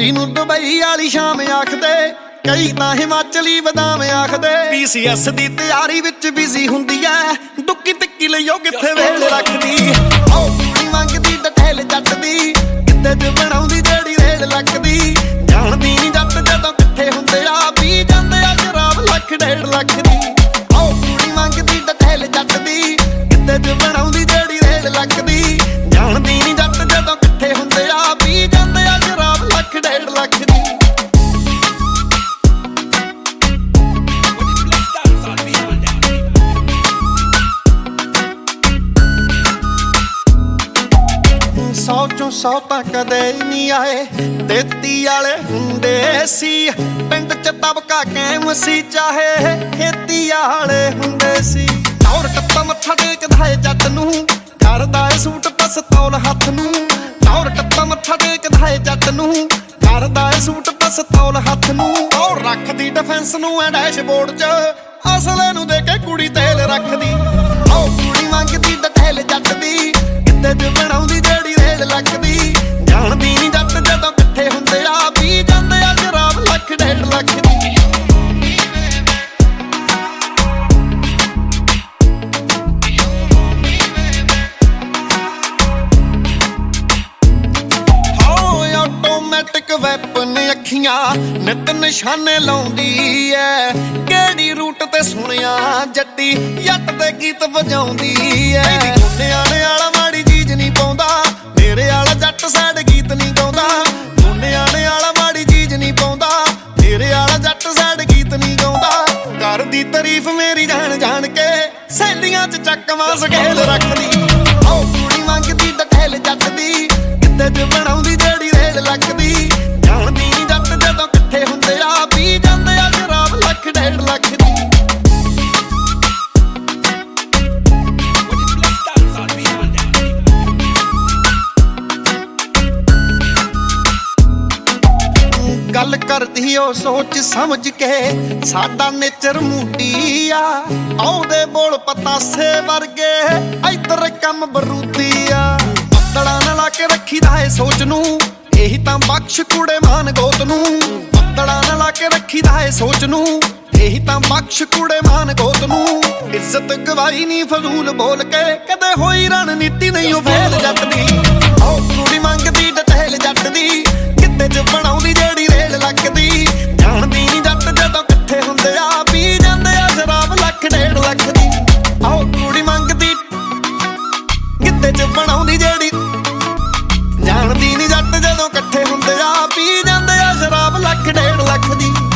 ਕੁੜੀ ਨੂੰ ਦੁਬਈ ਵਾਲੀ ਸ਼ਾਮ ਆਖਦੇ, ਕਈ ਤਾਂ ਹਿਮਾਚਲੀ ਬਦਾਮ ਆਖਦੇ। PCS ਦੀ ਤਿਆਰੀ ਵਿੱਚ ਬਿਜ਼ੀ ਹੁੰਦੀ ਐ, ਦੁੱਕੀ ਤਿੱਕੀ ਲਈਓ ਕਿੱਥੇ ਵੇਲ ਰੱਖਦੀ। ਆਓ ਕੁੜੀ ਮੰਗਦੀ ਡਠੇਲ ਜੱਟ ਦੀ, ਕਿੱਤੇ ਚ ਬਣਾਉਂਦੀ ਜਿਹੜੀ ਰੇਲ ਲੱਖਦੀ। ਜਾਣਦੀ ਨੀ ਜੱਟ ਜਦੋਂ ਇਕੱਠੇ ਹੁੰਦੇ ਆ, ਪੀ ਜਾਂਦੇ ਆ ਸ਼ਰਾਬ ਲੱਖ 1.5 ਲੱਖ ਦੀ। ਆਓ ਕੁੜੀ ਮੰਗਦੀ ਡਠੇਲ ਜੱਟ ਦੀ, ਕਿੱਤੇ ਚ ਬਣਾਉਂਦੀ ਜਿਹੜੀ ਰੇਲ ਲੱਖਦੀ। ਜਾਣਦੀ ਨੀ ਜੱਟ ਜਦੋਂ ਇਕੱਠੇ ਹੁੰਦੇ ਆ, ਪੀ ਜਾਂਦੇ ਆ ਸ਼ਰਾਬ ਲੱਖ 1.5 ਲੱਖ ਦੀ। ਸੌ ਚੋਂ 100 ਤਾਂ ਕਦੇ ਨਹੀਂ ਆਏ, 33 ਵਾਲੇ ਹੁੰਦੇ ਸੀ। ਪਿੰਡ ਚ ਤਬਕਾ ਕਾਇਮ ਸੀ, ਚਾਹੇ ਖੇਤੀ ਵਾਲੇ ਹੁੰਦੇ ਸੀ। ਔਰ ਟੱਪਾ ਮੱਥਾ ਟੇਕਦਾ ਏ ਜੱਟ ਨੂੰ, ਕਰਦਾ ਏ ਸੂਟ ਪਸਤੌਲ ਹੱਥ ਨੂੰ। ਔਰ ਟੱਪਾ ਮੱਥਾ ਟੇਕਦਾ ਏ ਜੱਟ ਨੂੰ, ਕਰਦਾ ਏ ਸੂਟ ਪਸਤੌਲ ਹੱਥ ਨੂੰ। ਔਰ ਰੱਖਦੀ ਡਿਫੈਂਸ ਨੂੰ ਐ ਡੈਸ਼ਬੋਰਡ ਚ, ਅਸਲੇ ਨੂੰ ਦੇ ਕੇ ਕੁੜੀ ਤੇਲ ਰੱਖਦੀ। ਔ ਕੁੜੀ ਮੰਗਦੀ ਡਠੇਲ ਜੱਟ ਦੀ, ਕਿੱਤੇ ਚ ਬਣਾਉਂਦੀ ਜਿਹੜੀ ਰੇਲ ਲੱਖਦੀ। ਜਾਣਦੀ ਨੀ ਜੱਟ ਜਦੋਂ ਇਕੱਠੇ ਹੁੰਦੇ ਆ, ਪੀ ਜਾਂਦੇ ਆ ਸ਼ਰਾਬ ਲੱਖ 1.5 ਲੱਖ ਦੀ। ਆਟੋਮੈਟਿਕ ਵੈਪਨ ਅੱਖੀਆਂ ਨਿੱਤ ਨਿਸ਼ਾਨੇ ਲਾਉਂਦੀ ਐ। ਕਿਹੜੀ ਰੂਟ ਤੇ ਸੁਣਿਆ ਜੱਟੀ, ਜੱਟ ਦੇ ਗੀਤ ਵਜਾਉਂਦੀ ਐ। ਗੋਨਿਆਣੇ ਵਾਲਾ ਮਾੜੀ ਚੀਜ਼ ਨਹੀਂ ਪਾਉਂਦਾ, ਮੇਰੇ ਵਾਲਾ ਜੱਟ ਸੈਡ ਗੀਤ ਨਹੀਂ ਗਾਉਂਦਾ। ਗੋਨਿਆਣੇ ਵਾਲਾ ਮਾੜੀ ਚੀਜ਼ ਨਹੀਂ ਪਾਉਂਦਾ, ਮੇਰੇ ਵਾਲਾ ਜੱਟ ਸੈਡ ਗੀਤ ਨਹੀਂ ਗਾਉਂਦਾ। ਕਰਦੀ ਤਾਰੀਫ ਮੇਰੀ ਜਾਣ ਜਾਣ ਕੇ, ਸਹੇਲੀਆਂ ਚ ਚੱਕਵਾਂ ਸਕੇਲ ਰੱਖਦੀ। ਆਓ ਕੁੜੀ ਮੰਗਦੀ ਡਠੇਲ ਜੱਟ ਦੀ, ਕਿੱਤੇ ਚ ਬਣਾਉਂਦੀ ਜਿਹੜੀ ਰੇਲ ਲੱਖਦੀ। ਜਾਣਦੀ ਨੀ ਜੱਟ ਜਦੋਂ ਇਕੱਠੇ ਹੁੰਦੇ ਆ, ਪੀ ਜਾਂਦੇ ਆ ਸ਼ਰਾਬ ਲੱਖ 1.5 ਲੱਖ ਦੀ। ਗੱਲ ਕਰਦੀ ਉਹ ਸੋਚ ਸਮਝ ਕੇ, ਸਾਡਾ ਨੇਚਰ ਮੂਡੀ ਆ। ਆਉਦੇ ਬੋਲ ਪਤਾਸੇ ਵਰਗੇ, ਇੱਧਰ ਕੰਮ ਬਰੂਦੀ ਆ। ਪੱਤੜਾ ਨਾ ਲਾ ਕੇ ਰੱਖੀਦਾ ਏ ਸੋਚ ਨੂੰ, ਇਹੀ ਤਾਂ ਬਖਸ਼ ਕੁੜੇ ਮਾਨ ਗੋਤ ਨੂੰ। ਪੱਤੜਾ ਨਾ ਲਾ ਕੇ ਰੱਖੀਦਾ ਏ ਸੋਚ ਨੂੰ, ਇਹੀ ਤਾਂ ਬਖਸ਼ ਕੁੜੇ ਮਾਨ ਗੋਤ ਨੂੰ। ਇੱਜ਼ਤ ਗਵਾਈ ਨੀ ਫਜ਼ੂਲ ਬੋਲ ਕੇ, ਕਦੇ ਹੋਈ ਰਣਨੀਤੀ ਨਹੀਂ ਉਹ ਫੇਲ ਜੱਟ ਦੀ। ਆਓ ਕੁੜੀ ਮੰਗਦੀ ਡਠੇਲ ਜੱਟ ਦੀ, ਕਿੱਤੇ ਚ ਬਣਾਉਂਦੀ ਜਿਹੜੀ ਰੇਲ ਲੱਖਦੀ। ਜਾਣਦੀ ਨੀ ਜੱਟ ਜਦੋਂ ਇਕੱਠੇ ਹੁੰਦੇ ਆ, ਪੀ ਜਾਂਦੇ ਆ ਸ਼ਰਾਬ ਲੱਖ 1.5 ਲੱਖ ਦੀ। ਆਓ ਕੁੜੀ ਮੰਗਦੀ, ਕਿੱਤੇ ਚ ਬਣਾਉਂਦੀ ਜਿਹੜੀ, ਜਾਣਦੀ ਨੀ ਜੱਟ ਜਦੋਂ ਇਕੱਠੇ ਹੁੰਦੇ ਆ, ਪੀ ਜਾਂਦੇ ਆ ਸ਼ਰਾਬ ਲੱਖ 1.5 ਲੱਖ ਦੀ।